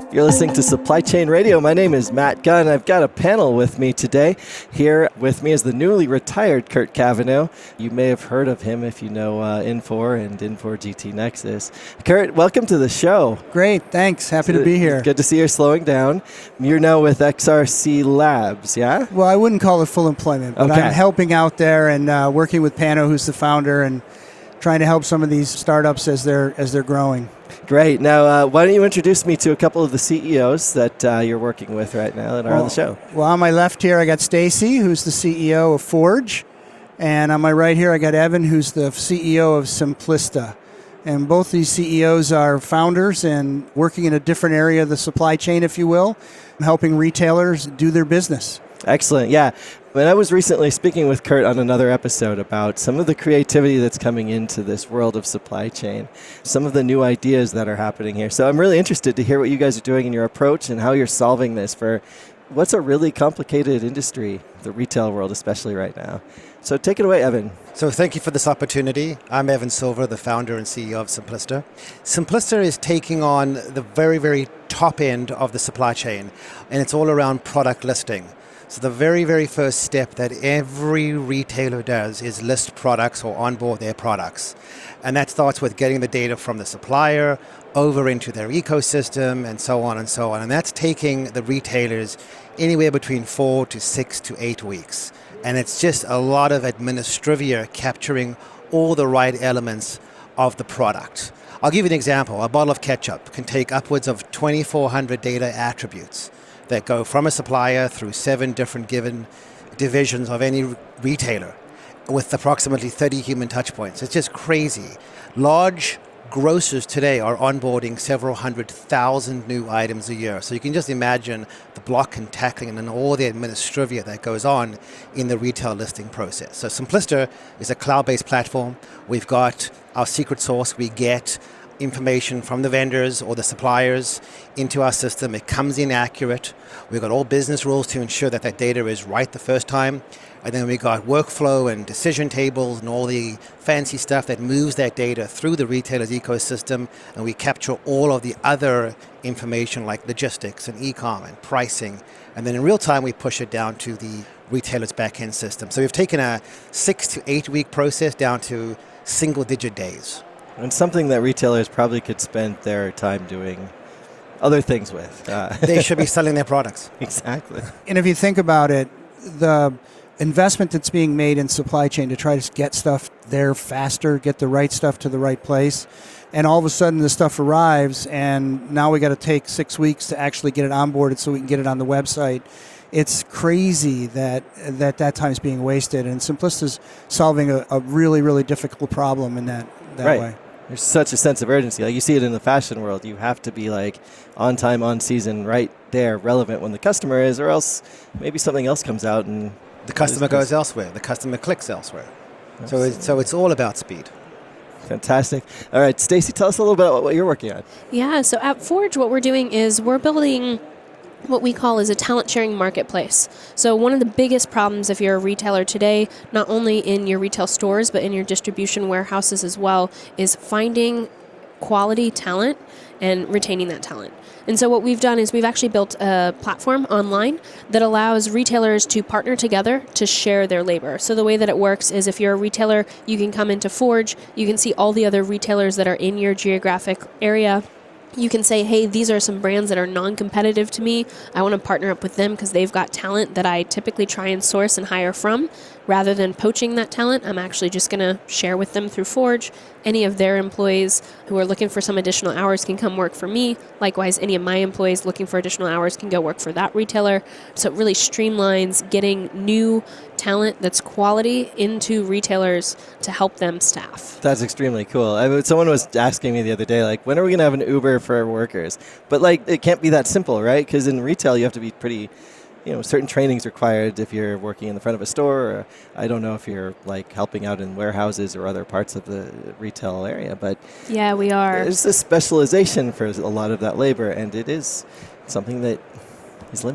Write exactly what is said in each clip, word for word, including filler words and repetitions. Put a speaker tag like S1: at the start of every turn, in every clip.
S1: You're listening to Supply Chain Radio. My name is Matt Gunn. I've got a panel with me today. Here with me is the newly retired Kurt Cavanaugh. You may have heard of him if you know uh, Infor and Infor G T Nexus. Kurt, welcome to the show.
S2: Great, thanks. Happy to be here.
S1: Good to see you're slowing down. You're now with X R C Labs, yeah?
S2: Well, I wouldn't call it full employment, but
S1: okay.
S2: I'm helping out there and uh, working with Pano, who's the founder, and trying to help some of these startups as they're as they're growing.
S1: Great. Now, uh, why don't you introduce me to a couple of the C E Os that uh, you're working with right now that are
S2: well,
S1: on the show?
S2: Well, on my left here, I got Stacy, who's the C E O of Forge. And on my right here, I got Evan, who's the C E O of Simplista. And both these C E Os are founders and working in a different area of the supply chain, if you will, helping retailers do their business.
S1: Excellent. Yeah. When I was recently speaking with Kurt on another episode about some of the creativity that's coming into this world of supply chain, some of the new ideas that are happening here. So I'm really interested to hear what you guys are doing in your approach and how you're solving this for what's a really complicated industry, the retail world especially right now. So take it away, Evan.
S3: So thank you for this opportunity. I'm Evan Silver, the founder and C E O of Simplista. Simplista is taking on the very, very top end of the supply chain, and it's all around product listing. So the very, very first step that every retailer does is list products or onboard their products. And that starts with getting the data from the supplier over into their ecosystem and so on and so on. And that's taking the retailers anywhere between four to six to eight weeks. And it's just a lot of administrivia capturing all the right elements of the product. I'll give you an example. A bottle of ketchup can take upwards of twenty-four hundred data attributes that go from a supplier through seven different given divisions of any retailer with approximately thirty human touch points. It's just crazy. Large grocers today are onboarding several hundred thousand new items a year. So you can just imagine the block and tackling and all the administrivia that goes on in the retail listing process. So Simplista is a cloud-based platform. We've got our secret sauce. We get information from the vendors or the suppliers into our system. It comes in accurate. We've got all business rules to ensure that that data is right the first time. And then we got workflow and decision tables and all the fancy stuff that moves that data through the retailer's ecosystem. And we capture all of the other information like logistics and e-com and pricing. And then in real time, we push it down to the retailer's back-end system. So we've taken a six to eight week process down to single digit days.
S1: And something that retailers probably could spend their time doing other things with. Uh.
S3: They should be selling their products.
S1: Exactly.
S2: And if you think about it, the investment that's being made in supply chain to try to get stuff there faster, get the right stuff to the right place, and all of a sudden the stuff arrives, and now we got to take six weeks to actually get it onboarded so we can get it on the website. It's crazy that that, that time is being wasted, and Simplista's solving a, a really, really difficult problem in that, that
S1: right.
S2: way.
S1: There's such a sense of urgency. Like you see it in the fashion world. You have to be like on time, on season, right there, relevant when the customer is, or else maybe something else comes out and
S3: the customer goes elsewhere. The customer clicks elsewhere. So it's, so it's all about speed.
S1: Fantastic. All right, Stacy, tell us a little bit about what you're working on.
S4: Yeah, so at Forge, what we're doing is we're building what we call is a talent sharing marketplace. So one of the biggest problems if you're a retailer today, not only in your retail stores, but in your distribution warehouses as well, is finding quality talent and retaining that talent. And so what we've done is we've actually built a platform online that allows retailers to partner together to share their labor. So the way that it works is if you're a retailer, you can come into Forge, you can see all the other retailers that are in your geographic area. You can say, hey, these are some brands that are non-competitive to me. I want to partner up with them because they've got talent that I typically try and source and hire from. Rather than poaching that talent, I'm actually just going to share with them through Forge. Any of their employees who are looking for some additional hours can come work for me. Likewise, any of my employees looking for additional hours can go work for that retailer. So it really streamlines getting new talent that's quality into retailers to help them staff.
S1: That's extremely cool. I mean, someone was asking me the other day, like, when are we going to have an Uber for workers? But like, it can't be that simple, right? Because in retail, you have to be pretty, you know, certain training's required if you're working in the front of a store. Or I don't know if you're like helping out in warehouses or other parts of the retail area, but
S4: yeah, we are.
S1: There's a specialization for a lot of that labor, and it is something that is limited.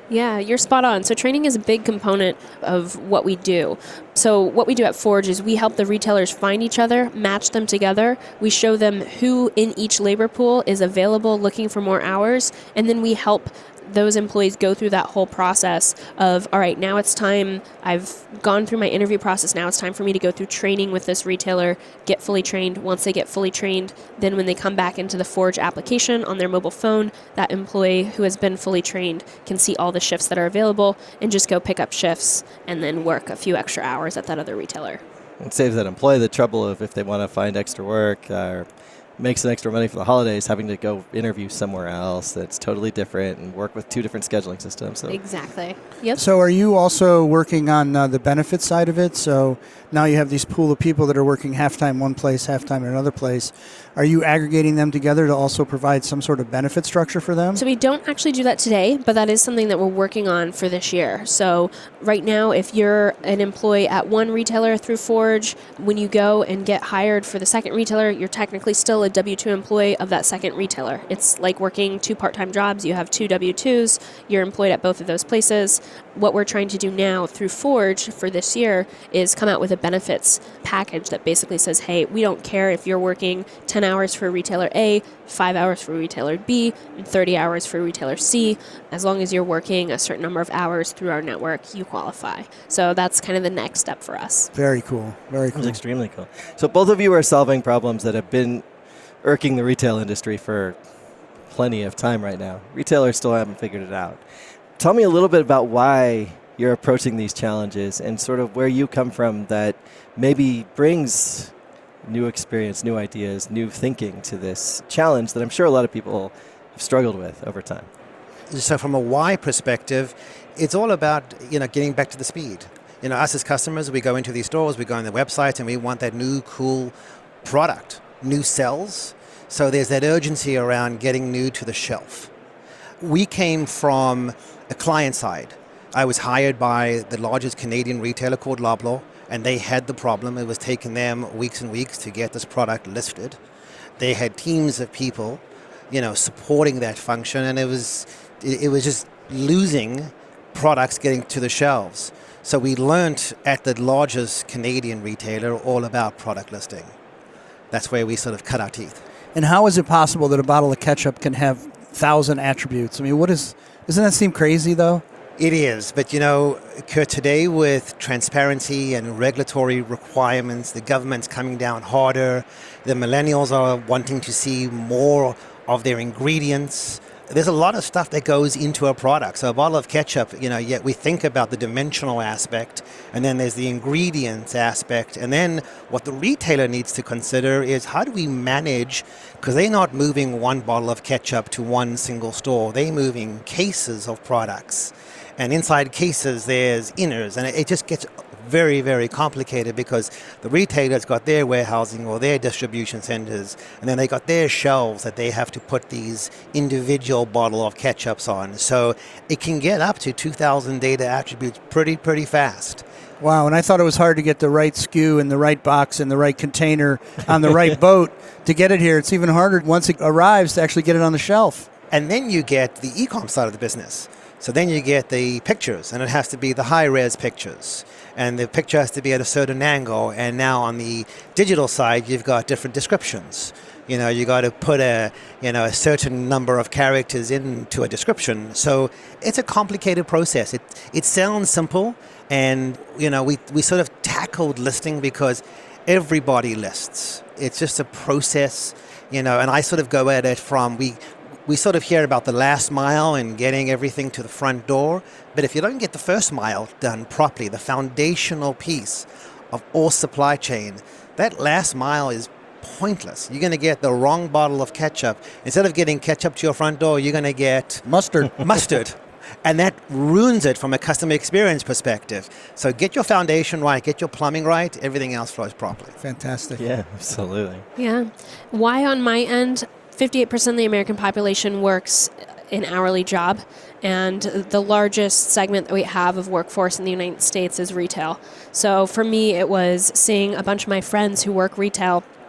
S4: Yeah, you're spot on. So training is a big component of what we do. So what we do at Forge is we help the retailers find each other, match them together. We show them who in each labor pool is available looking for more hours, and then we help those employees go through that whole process of, all right, now it's time, I've gone through my interview process, now it's time for me to go through training with this retailer, get fully trained. Once they get fully trained, then when they come back into the Forge application on their mobile phone, that employee who has been fully trained can see all the shifts that are available and just go pick up shifts and then work a few extra hours at that other retailer.
S1: It saves that employee the trouble of, if they want to find extra work uh, or make some extra money for the holidays, having to go interview somewhere else that's totally different and work with two different scheduling systems. So.
S4: Exactly. Yep.
S2: So are you also working on uh, the benefit side of it? So now you have these pool of people that are working half-time one place, half-time in another place. Are you aggregating them together to also provide some sort of benefit structure for them?
S4: So we don't actually do that today, but that is something that we're working on for this year. So right now, if you're an employee at one retailer through Forge, when you go and get hired for the second retailer, you're technically still a W two employee of that second retailer. It's like working two part-time jobs. You have two W twos. You're employed at both of those places. What we're trying to do now through Forge for this year is come out with a benefits package that basically says, hey, we don't care if you're working ten hours for retailer A, five hours for retailer B, and thirty hours for retailer C. As long as you're working a certain number of hours through our network, you qualify. So that's kind of the next step for us.
S2: Very cool. Very cool.
S1: It's extremely cool. So both of you are solving problems that have been irking the retail industry for plenty of time right now. Retailers still haven't figured it out. Tell me a little bit about why you're approaching these challenges and sort of where you come from that maybe brings new experience, new ideas, new thinking to this challenge that I'm sure a lot of people have struggled with over time.
S3: So from a why perspective, it's all about, you know, getting back to the speed. You know, us as customers, we go into these stores, we go on their websites, and we want that new, cool product, new sells. So there's that urgency around getting new to the shelf. We came from a client side. I was hired by the largest Canadian retailer called Loblaw, and they had the problem. It was taking them weeks and weeks to get this product listed. They had teams of people, you know, supporting that function, and it was it, it was just losing products getting to the shelves. So we learned at the largest Canadian retailer all about product listing. That's where we sort of cut our teeth.
S2: And how is it possible that a bottle of ketchup can have thousand attributes? I mean, what is, doesn't that seem crazy though?
S3: It is, but you know, Kurt, today with transparency and regulatory requirements, the government's coming down harder, the millennials are wanting to see more of their ingredients. There's a lot of stuff that goes into a product. So a bottle of ketchup, you know, yet we think about the dimensional aspect, and then there's the ingredients aspect, and then what the retailer needs to consider is how do we manage, because they're not moving one bottle of ketchup to one single store, they're moving cases of products. And inside cases, there's inners, and it just gets very, very complicated because the retailer's got their warehousing or their distribution centers, and then they got their shelves that they have to put these individual bottle of ketchups on. So it can get up to two thousand data attributes pretty, pretty fast.
S2: Wow, and I thought it was hard to get the right S K U in the right box in the right container on the right boat to get it here. It's even harder once it arrives to actually get it on the shelf.
S3: And then you get the e-com side of the business. So then you get the pictures, and it has to be the high-res pictures. And the picture has to be at a certain angle. And now on the digital side, you've got different descriptions. You know, you got to put a, you know, a certain number of characters into a description. So it's a complicated process. It it sounds simple, and you know, we we sort of tackled listing because everybody lists. It's just a process, you know. And I sort of go at it from we. We sort of hear about the last mile and getting everything to the front door, but if you don't get the first mile done properly, the foundational piece of all supply chain, that last mile is pointless. You're going to get the wrong bottle of ketchup. Instead of getting ketchup to your front door, you're going to get
S2: Mustard.
S3: mustard. And that ruins it from a customer experience perspective. So get your foundation right, get your plumbing right, everything else flows properly.
S2: Fantastic.
S1: Yeah, absolutely.
S4: Yeah. Why on my end? fifty-eight percent of the American population works an hourly job, and the largest segment that we have of workforce in the United States is retail. So for me, it was seeing a bunch of my friends who work retail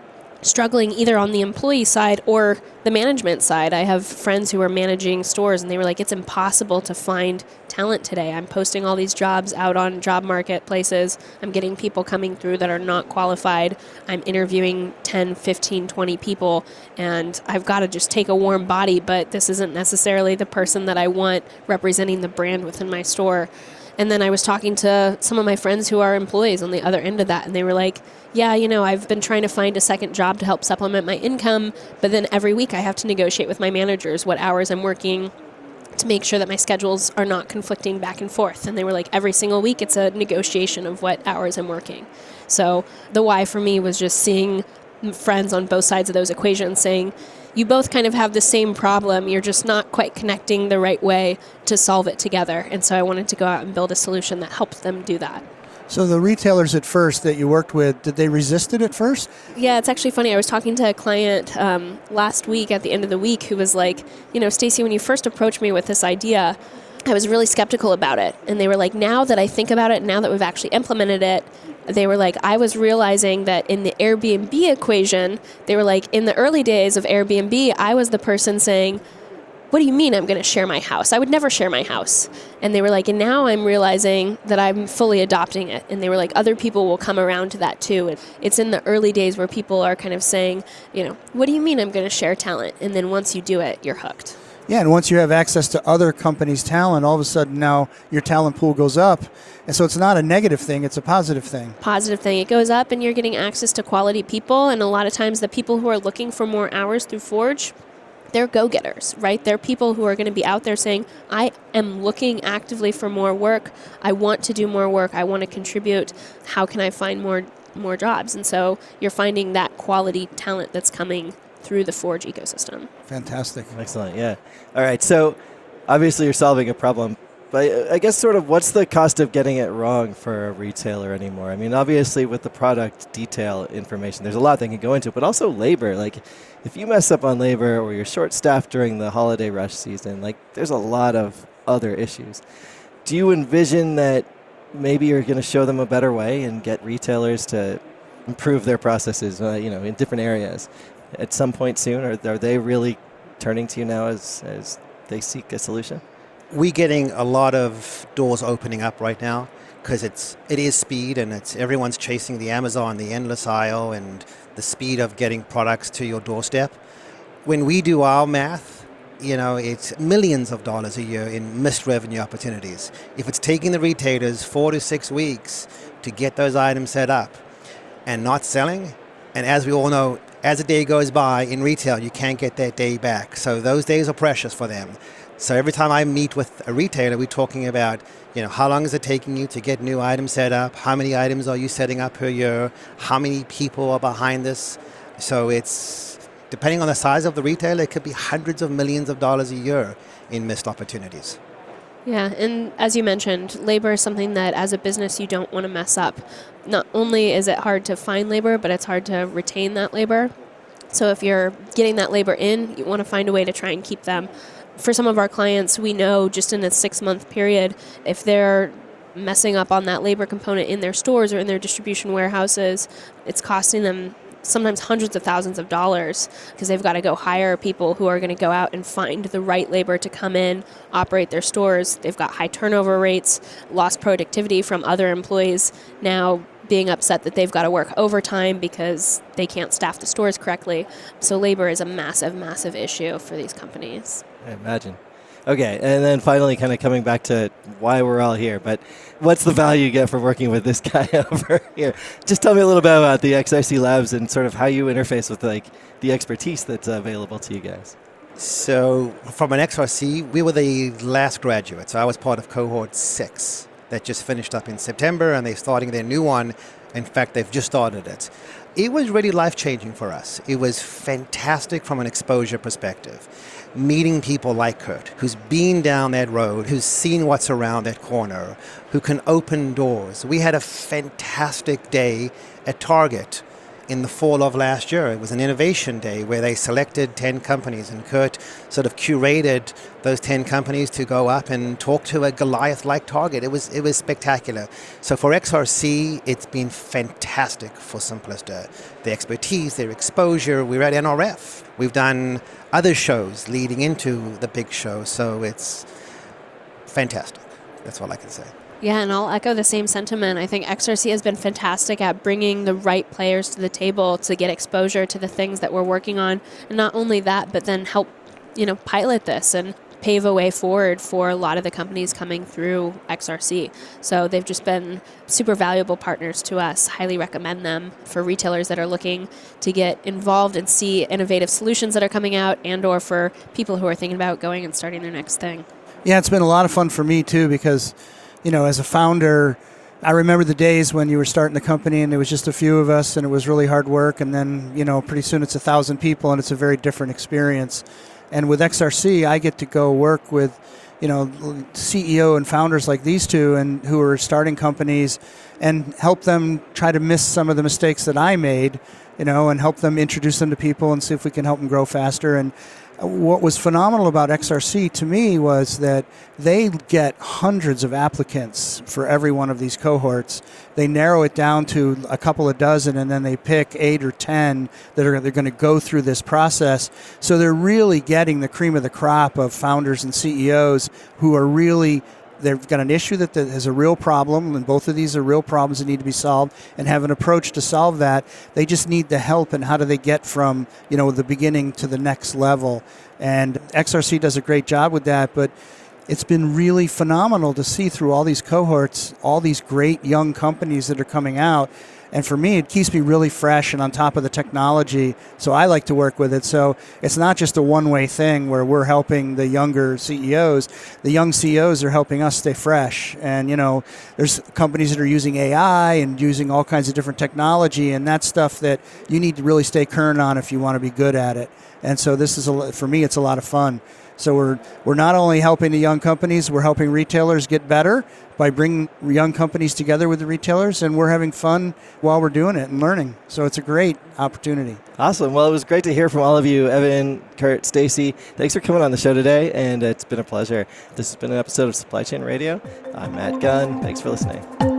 S4: struggling either on the employee side or the management side. I have friends who are managing stores and they were like, it's impossible to find talent today. I'm posting all these jobs out on job marketplaces. I'm getting people coming through that are not qualified. I'm interviewing ten, fifteen, twenty people and I've got to just take a warm body, but this isn't necessarily the person that I want representing the brand within my store. And then I was talking to some of my friends who are employees on the other end of that, and they were like, yeah, you know, I've been trying to find a second job to help supplement my income, but then every week I have to negotiate with my managers what hours I'm working to make sure that my schedules are not conflicting back and forth. And they were like, every single week it's a negotiation of what hours I'm working. So the why for me was just seeing friends on both sides of those equations saying, you both kind of have the same problem. You're just not quite connecting the right way to solve it together. And so I wanted to go out and build a solution that helped them do that.
S2: So the retailers at first that you worked with, did they resist it at first?
S4: Yeah, it's actually funny. I was talking to a client um, last week at the end of the week who was like, you know, Stacy, when you first approached me with this idea, I was really skeptical about it. And they were like, now that I think about it, now that we've actually implemented it, they were like, I was realizing that in the Airbnb equation, they were like, in the early days of Airbnb, I was the person saying, what do you mean I'm going to share my house? I would never share my house. And they were like, and now I'm realizing that I'm fully adopting it. And they were like, other people will come around to that too. And it's in the early days where people are kind of saying, you know, what do you mean I'm going to share talent? And then once you do it, you're hooked.
S2: Yeah, and once you have access to other companies' talent, all of a sudden now your talent pool goes up. And so it's not a negative thing, it's a positive thing.
S4: Positive thing. It goes up and you're getting access to quality people. And a lot of times the people who are looking for more hours through Forge, they're go-getters, right? They're people who are going to be out there saying, I am looking actively for more work. I want to do more work. I want to contribute. How can I find more more jobs? And so you're finding that quality talent that's coming through the Forge ecosystem.
S2: Fantastic.
S1: Excellent, yeah. All right, so obviously you're solving a problem, but I guess sort of what's the cost of getting it wrong for a retailer anymore? I mean, obviously with the product detail information, there's a lot that can go into it, but also labor. Like if you mess up on labor or you're short-staffed during the holiday rush season, like there's a lot of other issues. Do you envision that maybe you're going to show them a better way and get retailers to improve their processes, uh, you know, in different areas at some point soon? Or are they really turning to you now as, as they seek a solution?
S3: We're getting a lot of doors opening up right now because it's it is speed, and it's everyone's chasing the Amazon, the endless aisle, and the speed of getting products to your doorstep. When we do our math, you know, it's millions of dollars a year in missed revenue opportunities. If it's taking the retailers four to six weeks to get those items set up and not selling, and as we all know, as a day goes by in retail, you can't get that day back. So those days are precious for them. So every time I meet with a retailer, we're talking about, you know, how long is it taking you to get new items set up? How many items are you setting up per year? How many people are behind this? So it's, depending on the size of the retailer, it could be hundreds of millions of dollars a year in missed opportunities.
S4: Yeah, and as you mentioned, labor is something that as a business you don't want to mess up. Not only is it hard to find labor, but it's hard to retain that labor. So if you're getting that labor in, you want to find a way to try and keep them. For some of our clients, we know just in a six-month period, if they're messing up on that labor component in their stores or in their distribution warehouses, it's costing them sometimes hundreds of thousands of dollars because they've got to go hire people who are going to go out and find the right labor to come in, operate their stores. They've got high turnover rates, lost productivity from other employees now being upset that they've got to work overtime because they can't staff the stores correctly. So labor is a massive, massive issue for these companies.
S1: I imagine. Okay, and then finally kind of coming back to why we're all here, but what's the value you get for working with this guy over here? Just tell me a little bit about the X R C Labs and sort of how you interface with like the expertise that's available to you guys.
S3: So from an X R C, we were the last graduate. So I was part of cohort six that just finished up in September, and they're starting their new one. In fact, they've just started it. It was really life-changing for us. It was fantastic from an exposure perspective. Meeting people like Kurt, who's been down that road, who's seen what's around that corner, who can open doors. We had a fantastic day at Target in the fall of last year. It was an innovation day where they selected ten companies, and Kurt sort of curated those ten companies to go up and talk to a Goliath-like target. It was it was spectacular. So for X R C, it's been fantastic for Simplista. The expertise, their exposure. We're at N R F. We've done other shows leading into the big show, so it's fantastic. That's all I can say.
S4: Yeah, and I'll echo the same sentiment. I think X R C has been fantastic at bringing the right players to the table to get exposure to the things that we're working on. And not only that, but then help, you know, pilot this and pave a way forward for a lot of the companies coming through X R C. So they've just been super valuable partners to us. Highly recommend them for retailers that are looking to get involved and see innovative solutions that are coming out, and or for people who are thinking about going and starting their next thing.
S2: Yeah, it's been a lot of fun for me too, because you know, as a founder, I remember the days when you were starting the company and there was just a few of us and it was really hard work, and then, you know, pretty soon it's a thousand people and it's a very different experience. And with X R C, I get to go work with, you know, C E O and founders like these two and who are starting companies and help them try to miss some of the mistakes that I made, you know, and help them introduce them to people and see if we can help them grow faster. And what was phenomenal about X R C to me was that they get hundreds of applicants for every one of these cohorts. They narrow it down to a couple of dozen, and then they pick eight or ten that are they're going to go through this process. So they're really getting the cream of the crop of founders and C E Os who are really, they've got an issue that has a real problem, and both of these are real problems that need to be solved, and have an approach to solve that. They just need the help, and how do they get from, you know, the beginning to the next level. And X R C does a great job with that, but it's been really phenomenal to see through all these cohorts, all these great young companies that are coming out. And for me, it keeps me really fresh and on top of the technology, so I like to work with it. So it's not just a one-way thing where we're helping the younger C E Os. The young C E Os are helping us stay fresh. And, you know, there's companies that are using A I and using all kinds of different technology, and that's stuff that you need to really stay current on if you want to be good at it. And so this is, a, for me, it's a lot of fun. So we're we're not only helping the young companies, we're helping retailers get better by bringing young companies together with the retailers, and we're having fun while we're doing it and learning. So it's a great opportunity.
S1: Awesome. Well, it was great to hear from all of you, Evan, Kurt, Stacy. Thanks for coming on the show today, and it's been a pleasure. This has been an episode of Supply Chain Radio. I'm Matt Gunn. Thanks for listening.